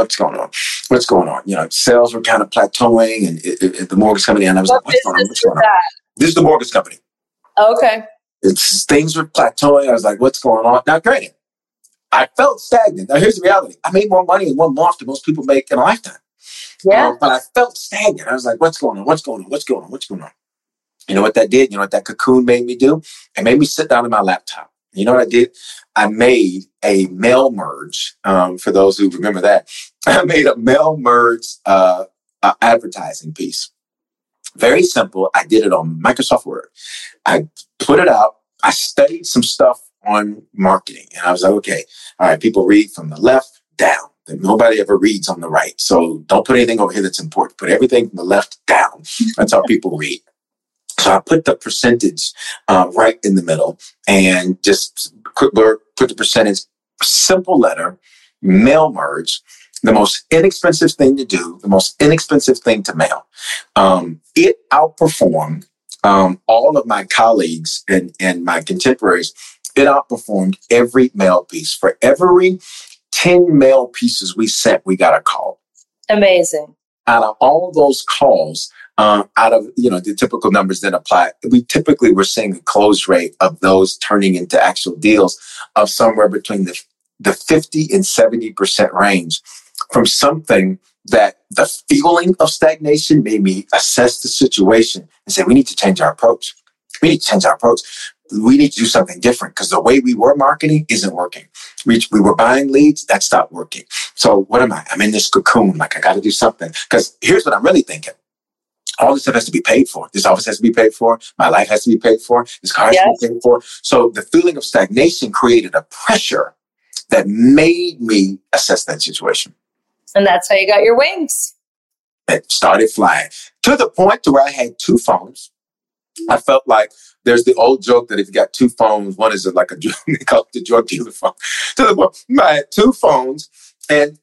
Sales were kind of plateauing, and the mortgage company, and I was like, what's going on? This is the mortgage company. Okay. Things were plateauing. I was like, what's going on? Now, granted, I felt stagnant. Now, here's the reality. I made more money in 1 month than most people make in a lifetime. Yeah. But I felt stagnant. I was like, what's going on? You know what that did? You know what that cocoon made me do? It made me sit down at my laptop. You know what I did? I made a mail merge. For those who remember that, I made a mail merge advertising piece. Very simple. I did it on Microsoft Word. I put it out. I studied some stuff on marketing. And I was like, okay, all right, people read from the left down. Nobody ever reads on the right. So don't put anything over here that's important. Put everything from the left down. That's how people read. So I put the percentage right in the middle and just put the percentage, simple letter, mail merge, the most inexpensive thing to do, the most inexpensive thing to mail. It outperformed all of my colleagues and my contemporaries. It outperformed every mail piece. For every 10 mail pieces we sent, we got a call. Amazing. Out of all of those calls, out of the typical numbers that apply, we typically were seeing a close rate of those turning into actual deals of somewhere between the 50 and 70% range, from something that the feeling of stagnation made me assess the situation and say, we need to change our approach. We need to do something different because the way we were marketing isn't working. We were buying leads, that stopped working. So what am I? I'm in this cocoon. Like, I got to do something. Because here's what I'm really thinking. All this stuff has to be paid for. This office has to be paid for. My life has to be paid for. This car has to be paid for. So the feeling of stagnation created a pressure that made me assess that situation. And that's how you got your wings. It started flying to the point to where I had 2 phones. I felt like there's the old joke that if you got 2 phones, one is like they call it the drug dealer phone. To the point, I had 2 phones, and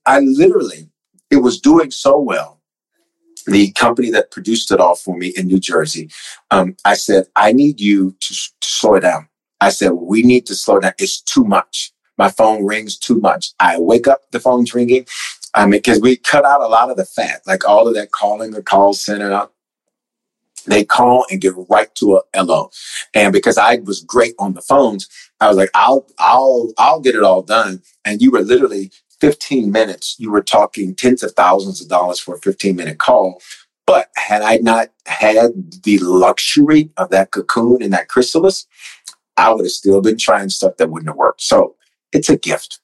it was doing so well. The company that produced it all for me in New Jersey, I said, I need you to slow it down. I said, we need to slow down. It's too much. My phone rings too much. I wake up, the phone's ringing. Because we cut out a lot of the fat, like all of that calling the call center. They call and get right to a LO. And because I was great on the phones, I was like, I'll get it all done. And you were literally 15 minutes. You were talking tens of thousands of dollars for a 15-minute call. But had I not had the luxury of that cocoon and that chrysalis, I would have still been trying stuff that wouldn't have worked. So it's a gift.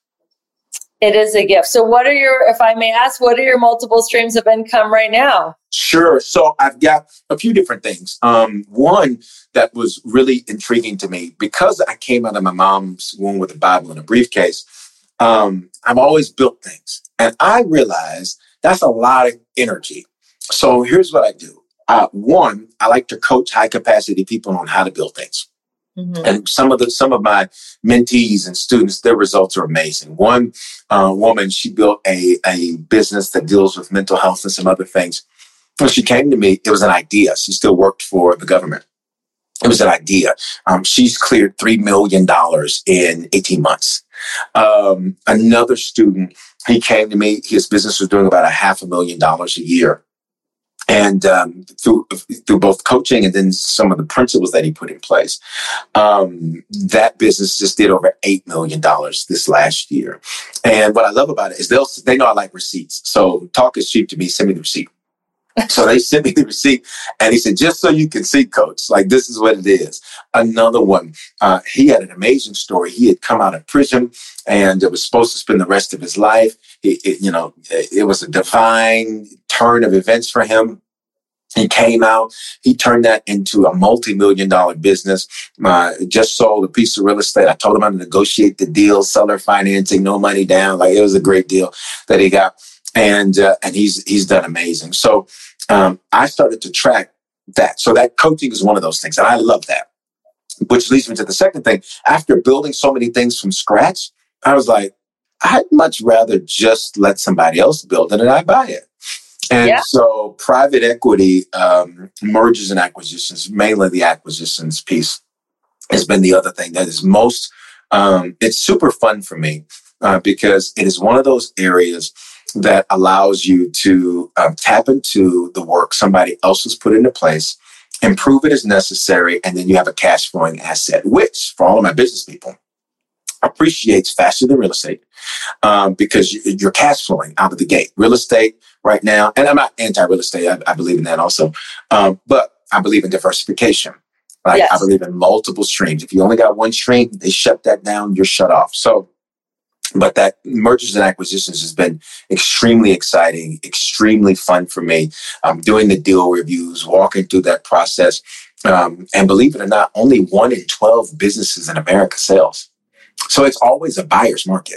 It is a gift. So if I may ask, what are your multiple streams of income right now? Sure. So I've got a few different things. One that was really intriguing to me, because I came out of my mom's womb with a Bible and a briefcase, I've always built things. And I realized that's a lot of energy. So here's what I do. One, I like to coach high capacity people on how to build things. Mm-hmm. And some of my mentees and students, their results are amazing. One woman, she built a business that deals with mental health and some other things. When she came to me, it was an idea. She still worked for the government. It was an idea. She's cleared $3 million in 18 months. Another student, he came to me. His business was doing about $500,000 a year. And through both coaching and then some of the principles that he put in place, that business just did over $8 million this last year. And what I love about it is they know I like receipts. So talk is cheap to me. Send me the receipt. So they sent me the receipt, and he said, just so you can see, Coach, like this is what it is. Another one, he had an amazing story. He had come out of prison and was supposed to spend the rest of his life. It was a divine turn of events for him. He came out, he turned that into a multi-million-dollar business, just sold a piece of real estate. I told him how to negotiate the deal, seller financing, no money down. Like it was a great deal that he got. And he's done amazing. So I started to track that. So that coaching is one of those things. And I love that, which leads me to the second thing. After building so many things from scratch, I was like, I'd much rather just let somebody else build it and I buy it. And so private equity, mergers and acquisitions, mainly the acquisitions piece, has been the other thing that is most, it's super fun for me because it is one of those areas that allows you to tap into the work somebody else has put into place, improve it as necessary, and then you have a cash flowing asset, which for all of my business people appreciates faster than real estate because you're cash flowing out of the gate. Real estate right now, and I'm not anti-real estate, I believe in that also, but I believe in diversification. Right? Yes. I believe in multiple streams. If you only got one stream, they shut that down, you're shut off. So, but that mergers and acquisitions has been extremely exciting, extremely fun for me. Doing the deal reviews, walking through that process. And believe it or not, only 1 in 12 businesses in America sells. So it's always a buyer's market.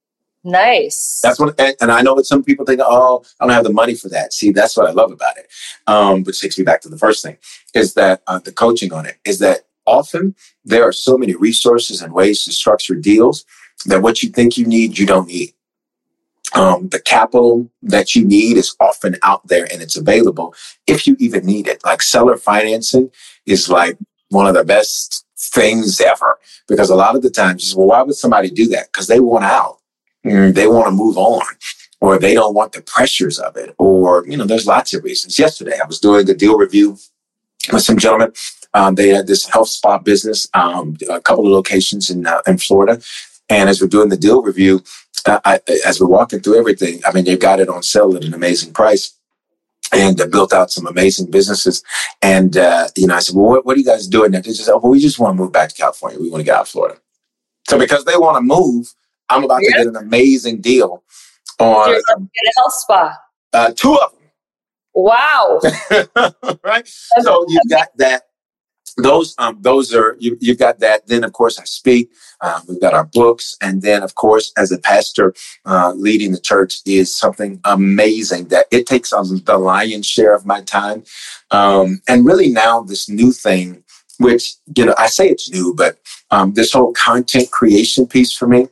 Nice. That's what, and I know that some people think, oh, I don't have the money for that. See, that's what I love about it. Which takes me back to the first thing is that the coaching on it is that often there are so many resources and ways to structure deals that what you think you need, you don't need. The capital that you need is often out there and it's available if you even need it. Like seller financing is like one of the best things ever because a lot of the times, well, why would somebody do that? Because they want out. They want to move on or they don't want the pressures of it. Or, there's lots of reasons. Yesterday, I was doing a deal review with some gentlemen. They had this health spa business, a couple of locations in Florida. And as we're doing the deal review, as we're walking through everything, they've got it on sale at an amazing price and built out some amazing businesses. And, I said, well, what are you guys doing now? They just said, well, we just want to move back to California. We want to get out of Florida. So because they want to move, I'm about to get an amazing deal on a health spa. 2 of them. Wow. Right. So you've got that. Those are, you've got that. Then, of course, I speak. We've got our books. And then, of course, as a pastor, leading the church is something amazing that it takes the lion's share of my time. And really now this new thing, which, I say it's new, but this whole content creation piece for me,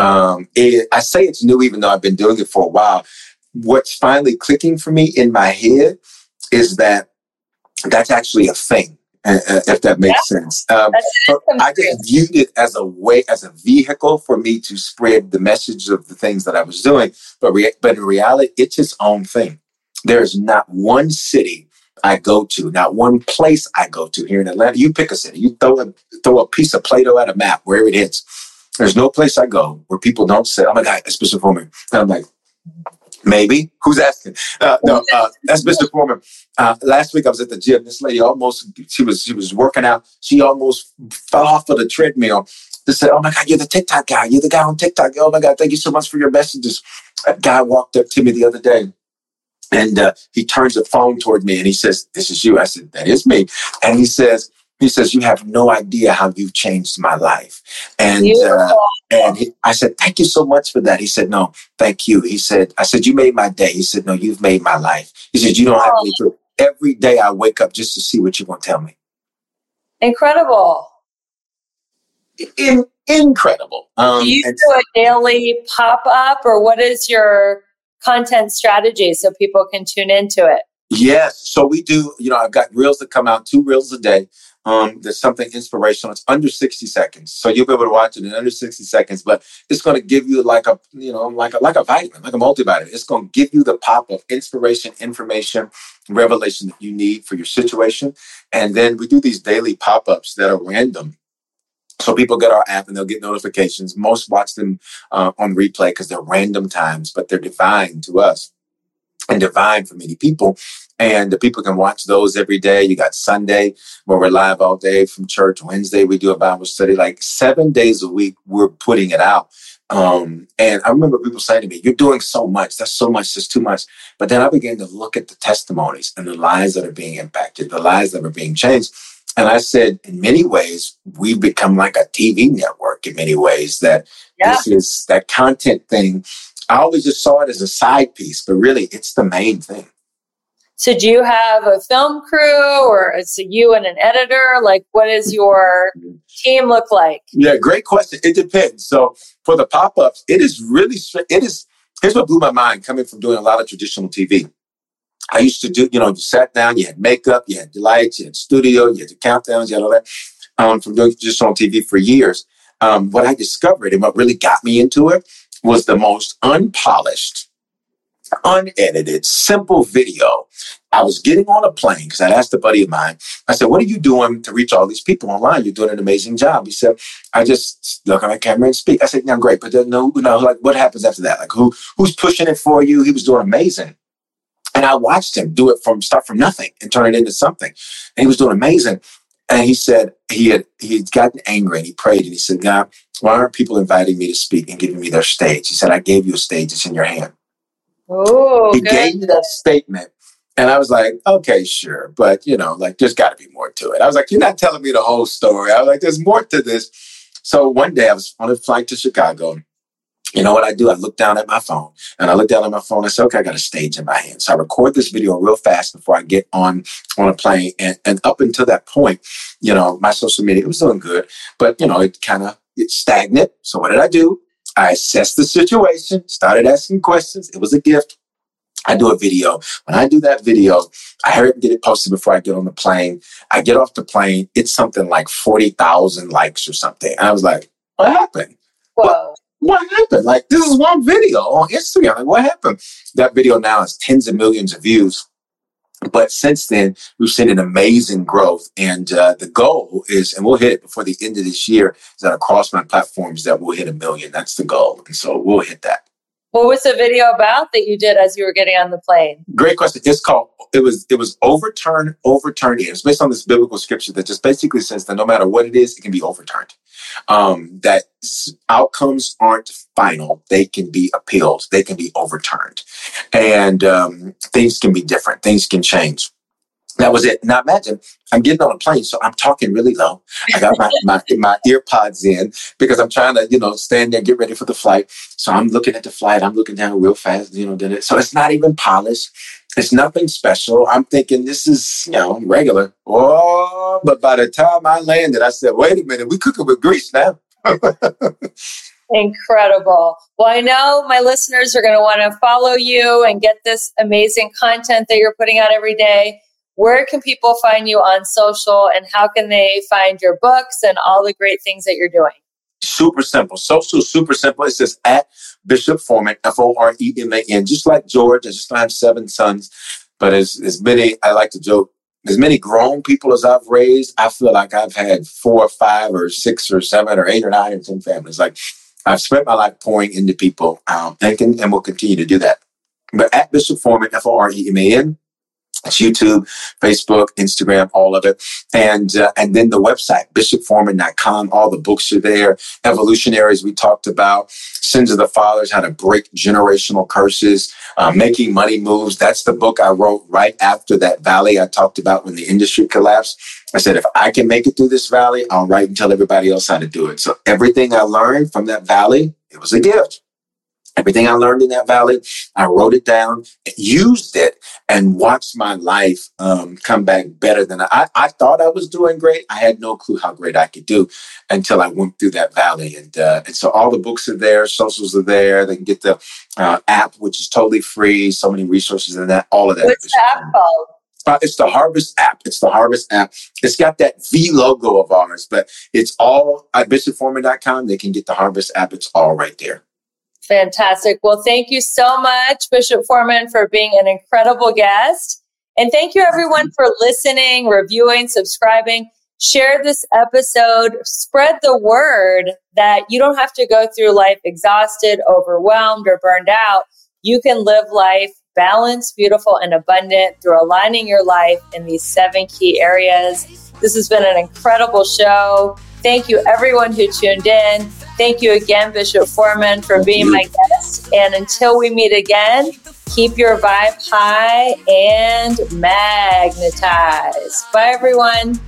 I say it's new, even though I've been doing it for a while. What's finally clicking for me in my head is that that's actually a thing. If that makes sense. I just viewed it as a vehicle for me to spread the message of the things that I was doing. But in reality, it's its own thing. There's not one city I go to, not one place I go to here in Atlanta. You pick a city, you throw a piece of Play-Doh at a map, wherever it hits. There's no place I go where people don't say, oh my God, that's Mr. Foreman. And I'm like, maybe. Who's asking? No, that's Mr. Foreman. Last week I was at the gym. This lady she was working out. She almost fell off of the treadmill. They said, oh my God, you're the TikTok guy. You're the guy on TikTok. Oh my God, thank you so much for your messages. A guy walked up to me the other day and he turns the phone toward me and he says, this is you. I said, that is me. And he says, you have no idea how you've changed my life. And I said, thank you so much for that. He said, no, thank you. I said, you made my day. He said, no, you've made my life. He said, you don't have any clue. Every day I wake up just to see what you're going to tell me. Incredible. Incredible. Do you do a daily pop-up or what is your content strategy so people can tune into it? Yes. So we do, I've got reels that come out, 2 reels a day. There's something inspirational. It's under 60 seconds. So you'll be able to watch it in under 60 seconds, but it's going to give you like a vitamin, like a multivitamin. It's going to give you the pop of inspiration, information, revelation that you need for your situation. And then we do these daily pop-ups that are random. So people get our app and they'll get notifications. Most watch them on replay because they're random times, but they're divine to us and divine for many people. And the people can watch those every day. You got Sunday where we're live all day from church. Wednesday, we do a Bible study. Like 7 days a week, we're putting it out. And I remember people saying to me, you're doing so much. That's so much. That's too much. But then I began to look at the testimonies and the lives that are being impacted, the lives that are being changed. And I said, in many ways, we've become like a TV network in many ways, that This is that content thing. I always just saw it as a side piece, but really it's the main thing. So do you have a film crew, or is it you and an editor? Like, what does your team look like? Yeah, great question. It depends. So for the pop-ups, here's what blew my mind coming from doing a lot of traditional TV. I used to do, you sat down, you had makeup, you had the lights, you had studio, you had the countdowns, you had all that from doing traditional TV for years. What I discovered and what really got me into it was the most unpolished, unedited, simple video. I was getting on a plane because I'd asked a buddy of mine, I said, what are you doing to reach all these people online? You're doing an amazing job. He said, I just look at my camera and speak. I said, yeah, great. But then like what happens after that? Like who's pushing it for you? He was doing amazing. And I watched him do it start from nothing and turn it into something. And he was doing amazing. And he said he had gotten angry and he prayed and he said, God, why aren't people inviting me to speak and giving me their stage? He said, I gave you a stage. It's in your hand. Oh, he gave me that statement. And I was like, okay, sure. But, there's got to be more to it. I was like, you're not telling me the whole story. I was like, there's more to this. So one day I was on a flight to Chicago. You know what I do? I look down at my phone and I said, okay, I got a stage in my hand. So I record this video real fast before I get on a plane. And up until that point, my social media, it was doing good, but it's stagnant. So what did I do? I assessed the situation, started asking questions. It was a gift. I do a video. When I do that video, I hurry up and get it posted before I get on the plane. I get off the plane. It's something like 40,000 likes or something. And I was like, what happened? Whoa. What happened? Like, this is one video on Instagram. Like, what happened? That video now has tens of millions of views. But since then, we've seen an amazing growth. And the goal is, and we'll hit it before the end of this year, is that across my platforms that we'll hit 1 million. That's the goal. And so we'll hit that. What was the video about that you did as you were getting on the plane? Great question. It was overturn. It's based on this biblical scripture that just basically says that no matter what it is, it can be overturned. That outcomes aren't final. They can be appealed. They can be overturned. And things can be different. Things can change. That was it. Now imagine I'm getting on a plane, so I'm talking really low. I got my ear pods in because I'm trying to, stand there, get ready for the flight. So I'm looking at the flight. I'm looking down real fast, So it's not even polished. It's nothing special. I'm thinking this is, regular. Oh, but by the time I landed, I said, wait a minute, we cooking with grease now. Incredible. Well, I know my listeners are going to want to follow you and get this amazing content that you're putting out every day. Where can people find you on social, and how can they find your books and all the great things that you're doing? Super simple. Social, super simple. It's just at Bishop Foreman, Foreman. Just like George, I just don't have 7 sons, but as many, I like to joke, as many grown people as I've raised, I feel like I've had 4 or 5 or 6 or 7 or 8 or 9 or 10 families. Like I've spent my life pouring into people, and will continue to do that. But at Bishop Foreman, Foreman. It's YouTube, Facebook, Instagram, all of it. And then the website, bishopforeman.com. All the books are there. Evolutionaries we talked about. Sins of the Fathers, how to break generational curses. Making Money Moves. That's the book I wrote right after that valley I talked about when the industry collapsed. I said, if I can make it through this valley, I'll write and tell everybody else how to do it. So everything I learned from that valley, it was a gift. Everything I learned in that valley, I wrote it down, used it, and watched my life come back better than I thought I was doing great. I had no clue how great I could do until I went through that valley. And so all the books are there, socials are there. They can get the app, which is totally free. So many resources in that, all of that. What's the app called? It's the Harvest app. It's the Harvest app. It's got that V logo of ours, but it's all at bishopforeman.com. They can get the Harvest app. It's all right there. Fantastic. Well, thank you so much, Bishop Foreman, for being an incredible guest. And thank you, everyone, for listening, reviewing, subscribing. Share this episode. Spread the word that you don't have to go through life exhausted, overwhelmed, or burned out. You can live life balanced, beautiful, and abundant through aligning your life in these 7 key areas. This has been an incredible show. Thank you, everyone who tuned in. Thank you again, Bishop Foreman, for being my guest. And until we meet again, keep your vibe high and magnetized. Bye, everyone.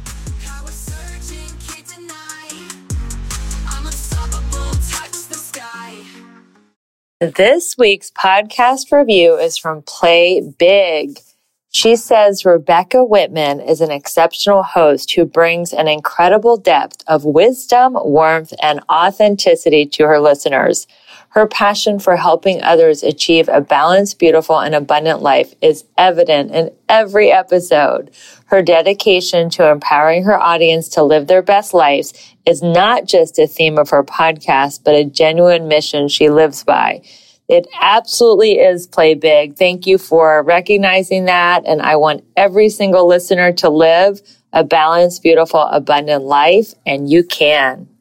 This week's podcast review is from Play Big. She says Rebecca Whitman is an exceptional host who brings an incredible depth of wisdom, warmth, and authenticity to her listeners. Her passion for helping others achieve a balanced, beautiful, and abundant life is evident in every episode. Her dedication to empowering her audience to live their best lives is not just a theme of her podcast, but a genuine mission she lives by. It absolutely is Play Big. Thank you for recognizing that. And I want every single listener to live a balanced, beautiful, abundant life, and you can.